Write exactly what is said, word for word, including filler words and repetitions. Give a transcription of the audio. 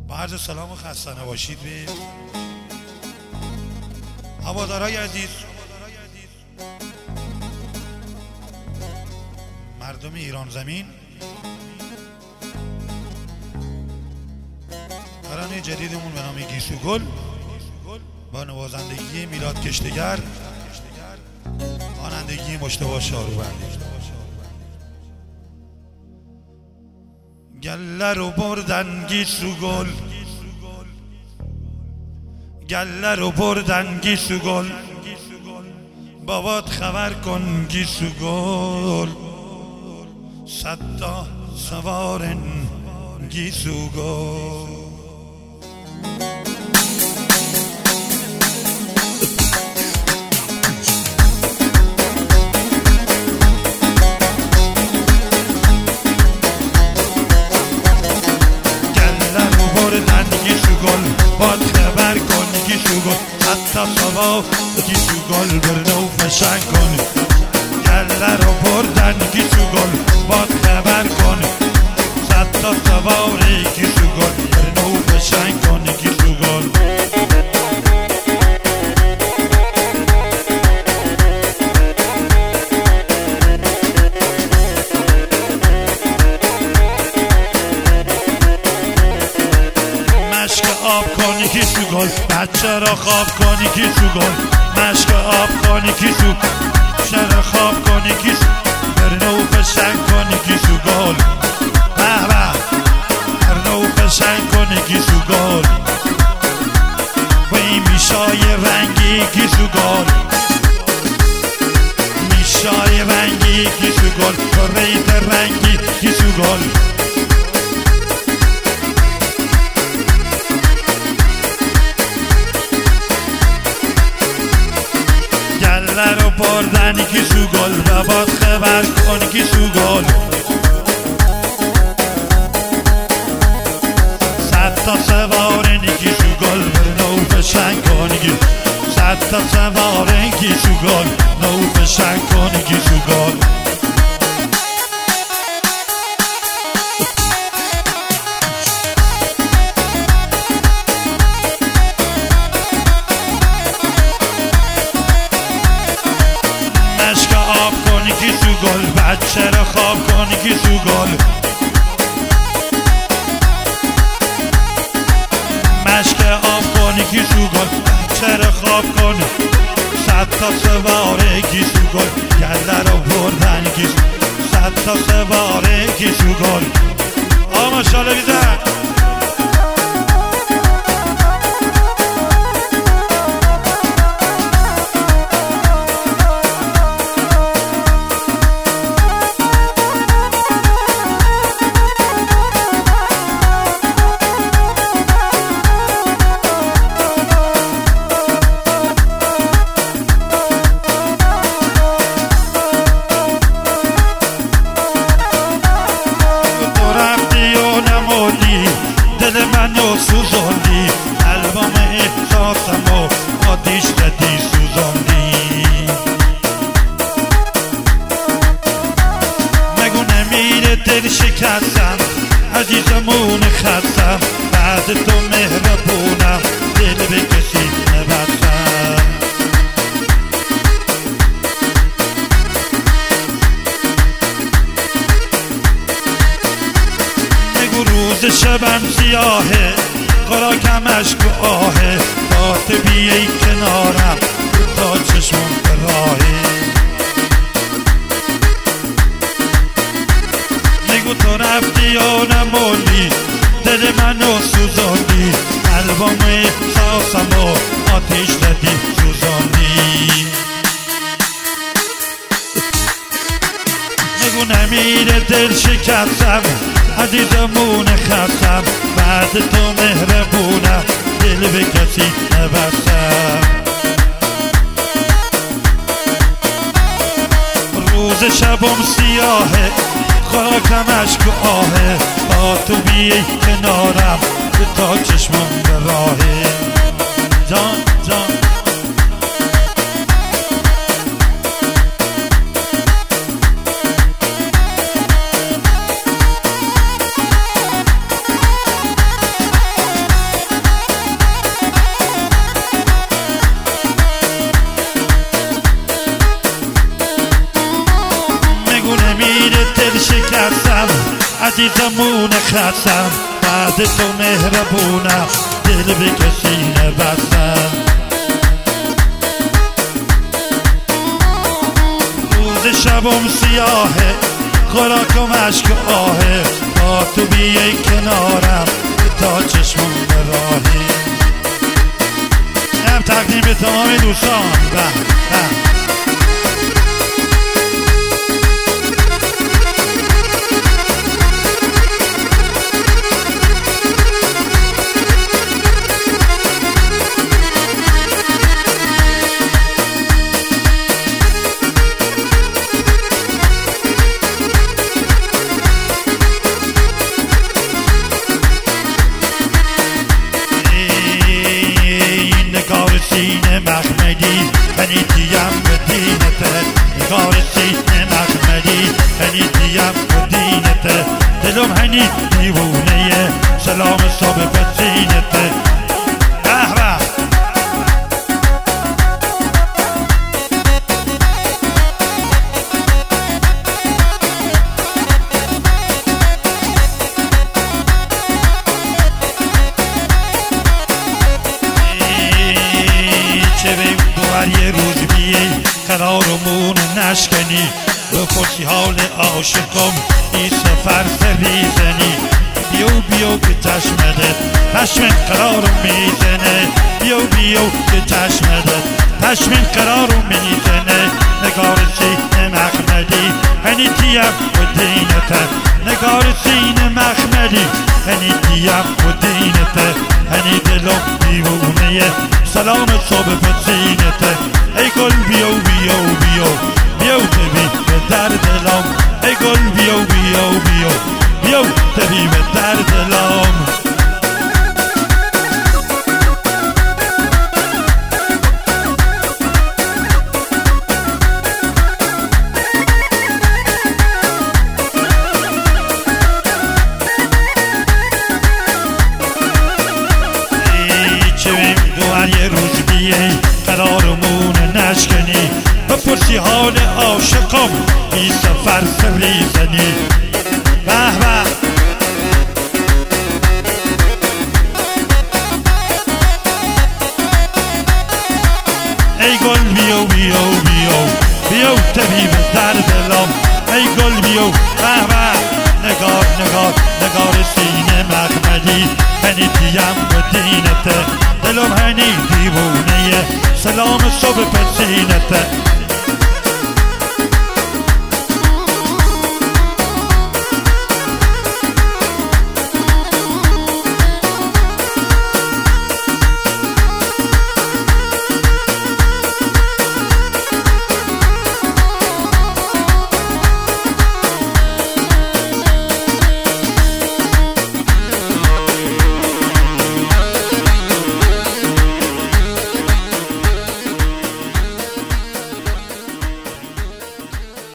با عرض سلام و خسته نباشید به هوادارهای عزیز، مردم ایران زمین. ترانه جدیدمون به نام گیسو گل با نوازندگی میلاد کشتگر، خوانندگی مجتبی شاروبندی. گله رو بردن گیسو گل، گله رو بردن گیسو گل، بابات خبر کن گیسو گل، صد تا سوارن گیسو گل. باد خبر کن گیسو گل، حتی سوا گیسو گل برنو فشن کن. گله رو بردن گیسو گل، باد خبر کن، حتی سوار گیسو گل برنو فشن کن گیسو گل. آب کنی گیسو گل، بچه را خواب کنی گیسو گل، مشک آب کنی گیسو، بچه را خواب کنی گیسو، برنو فشن کنی گیسو گل، به به برنو فشن کنی گیسو گل. وی میشای رنگی گیسو گل، میشای رنگی گیسو گل، تو ریت رنگی گیسو گل. گله رو بردن گیسو گل، بابات خبر کن گیسو گل، صد تا سوارن گیسو گل نو فشن کن گیسو، صد تا سوارن گیسو گل نو فشن کن گیسو گل. گیسو گل، بچه را خواب کن گیسو گل، مشک آب کن گیسو گل، بچه را خواب کن، صد تا سواره گیسو گل. گله رو بردن گیسو، صد تا سواره گیسو گل. آقا ماشاءالله بیزن. دل منو سوزوندی، البام احساسمو آتیش دادی سوزوندی. مگو نمیره دل شکستم، عزیزمون خستم، بعد تو مهربونم، دل به کسی نبستم. روز شبم سیاهه، خوراکم عشق و آهه، تا تو بیایی کنارم تا چشمم به راهه. نگو تو رفتی یا نموندی، دل منو سوزاندی، البام احساسمو آتیش دادی سوزاندی. نگو نمیره دل شکستم، عزیزمون خستم، بعد تو مهربونم، دل به کسی نبستم. روز شبم سیاهه، خاکم عشق و آهه، تا تو بیایی کنارم تا چشمم به راهه. جان جان عزیزمون خستم بعد تو مهربونم دل به کسی نبستم روز شبم سیاهه خوراکم عشق آهه تا تو بیای کنارم تا چشمم راهی هم تقدیم به تمام دوستان به به سینه مخمدی هنیتیم به دینته نگار سینه مخمدی هنیتیم به دینته دلم هنی دیوونه سلام صبح به زینته به به یه روز بیایی قرارمون نشکنی بپرسی حال عاشقم این سفر سریزنی بیو بیو که چشمده پشمن قرارم میزنه بیو بیو که چشمده پشمن قرارم میزنه نگار سینه مخمدی هنیتیم و دینته نگار سینه مخمدی هنیتیم و دینته هنی دلم دیوونه سلام صبح به زینته ای گل بیو بیو بیو بیو تبی به در دلم ای گل بیو بیو بیو بیو تبی به در دلم یه روز بیایی قرارمون نشکنی بپرسی حال عاشقم این سفر سریزنی به به ای گل بیو بیو بیو بیو تبی به در دلم ای گل بیو به به نگار نگار نگار سینه مخمدی هنیتیم و دینته دلم هنی دیوونه سلام صبح به زینته